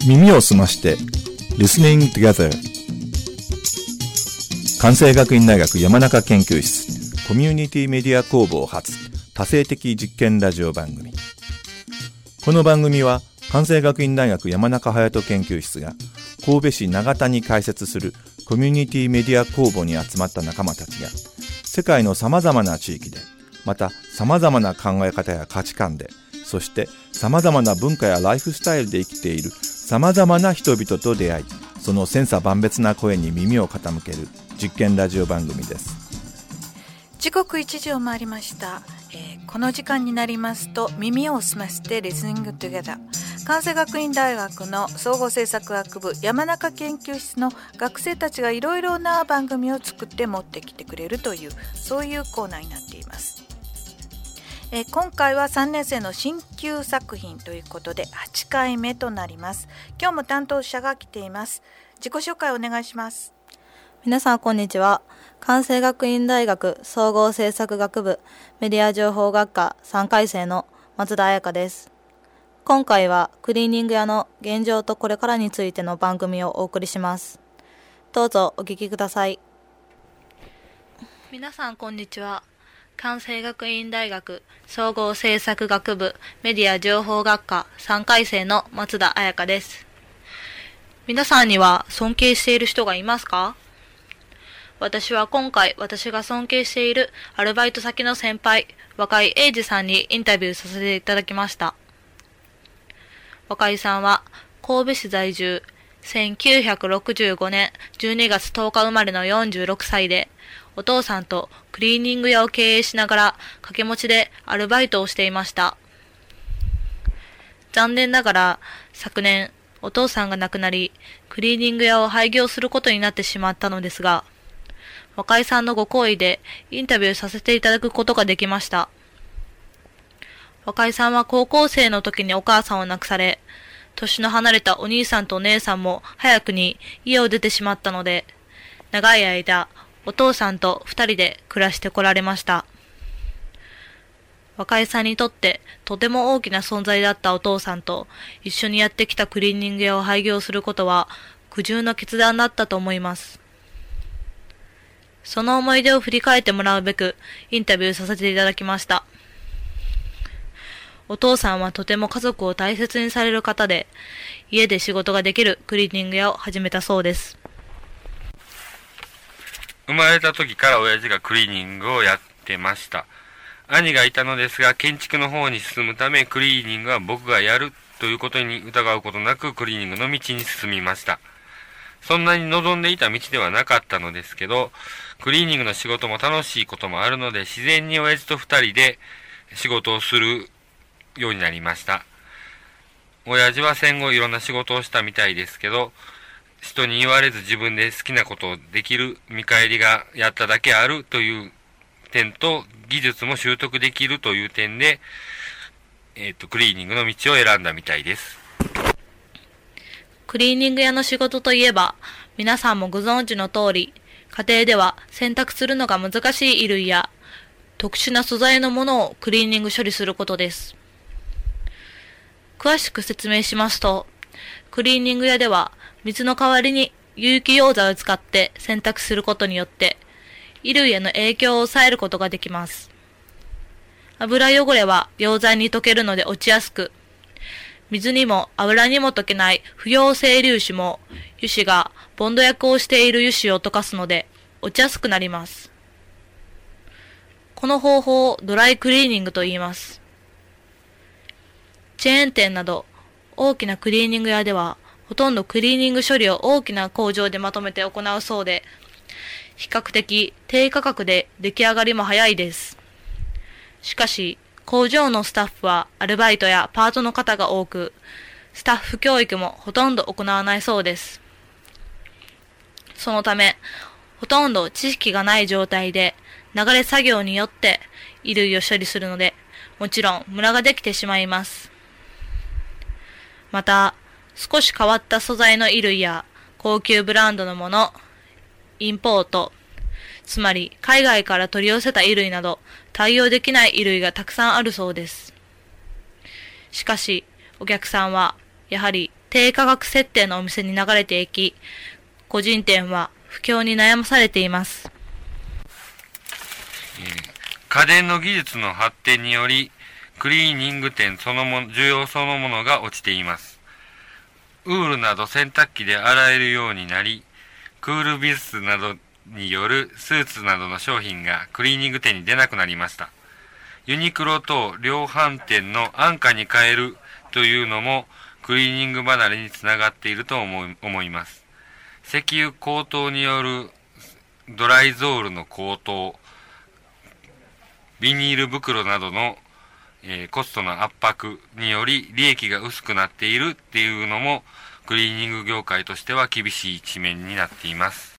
耳を澄まして Listening Together 関西学院大学山中研究室コミュニティメディア工房発多性的実験ラジオ番組。この番組は関西学院大学山中隼人研究室が神戸市長田に開設するコミュニティメディア工房に集まった仲間たちが世界のさまざまな地域でまたさまざまな考え方や価値観でそしてさまざまな文化やライフスタイルで生きているさまざまな人々と出会いその千差万別な声に耳を傾ける実験ラジオ番組です。 時刻1時を回りました。この時間になりますと耳を澄まして Listening Together 関西学院大学の総合政策学部山中研究室の学生たちがいろいろな番組を作って持ってきてくれるというそういうコーナーになっています。今回は3年生の新旧作品ということで8回目となります。今日も担当者が来ています。自己紹介お願いします。 皆さんこんにちは。関西学院大学総合政策学部メディア情報学科3回生の松田彩香です。今回はクリーニング屋の現状とこれからについての番組をお送りします。どうぞお聞きください。 皆さんこんにちは。関西学院大学総合政策学部メディア情報学科3回生の松田彩香です。皆さんには尊敬している人がいますか？私は今回私が尊敬しているアルバイト先の先輩若井英二さんにインタビューさせていただきました。若井さんは神戸市在住1965年12月10日生まれの46歳でお父さんとクリーニング屋を経営しながら掛け持ちでアルバイトをしていました。残念ながら昨年お父さんが亡くなりクリーニング屋を廃業することになってしまったのですが若井さんのご厚意でインタビューさせていただくことができました。若井さんは高校生の時にお母さんを亡くされ、年の離れたお兄さんとお姉さんも早くに家を出てしまったので、長い間お父さんと二人で暮らしてこられました。若井さんにとってとても大きな存在だったお父さんと一緒にやってきたクリーニング屋を廃業することは苦渋の決断だったと思います。その思い出を振り返ってもらうべくインタビューさせていただきました。お父さんはとても家族を大切にされる方で、家で仕事ができるクリーニング屋を始めたそうです。 生まれた時から親父がクリーニングをやってました。兄がいたのですが、建築の方に進むためクリーニングは僕がやるということに疑うことなくクリーニングの道に進みました。そんなに望んでいた道ではなかったのですけど、クリーニングの仕事も楽しいこともあるので、自然に親父と二人で仕事をするようになりました。親父は戦後いろんな仕事をしたみたいですけど、人に言われず自分で好きなことをできる見返りがやっただけあるという点と、技術も習得できるという点で、クリーニングの道を選んだみたいです。 クリーニング屋の仕事といえば、皆さんもご存知の通り、家庭では洗濯するのが難しい衣類や、特殊な素材のものをクリーニング処理することです。詳しく説明しますと、クリーニング屋では、水の代わりに有機溶剤を使って洗濯することによって、衣類への影響を抑えることができます。油汚れは溶剤に溶けるので落ちやすく、水にも油にも溶けない不溶性粒子も油脂がボンド役をしている油脂を溶かすので落ちやすくなります。この方法をドライクリーニングと言います。チェーン店など大きなクリーニング屋ではほとんどクリーニング処理を大きな工場でまとめて行うそうで、比較的低価格で出来上がりも早いです。しかし、工場のスタッフはアルバイトやパートの方が多く、スタッフ教育もほとんど行わないそうです。そのため、ほとんど知識がない状態で流れ作業によって衣類を処理するので、もちろんムラができてしまいます。また、少し変わった素材の衣類や高級ブランドのもの、インポート、つまり海外から取り寄せた衣類など対応できない衣類がたくさんあるそうです。しかし、お客さんはやはり低価格設定のお店に流れていき、個人店は不況に悩まされています。 家電の技術の発展により、クリーニング店需要そのものが落ちています。ウールなど洗濯機で洗えるようになり、クールビズなどによるスーツなどの商品がクリーニング店に出なくなりました。ユニクロ等量販店の安価に買えるというのもクリーニング離れにつながっていると思います。石油高騰によるドライゾールの高騰、ビニール袋などの、コストの圧迫により利益が薄くなっているっていうのもクリーニング業界としては厳しい一面になっています。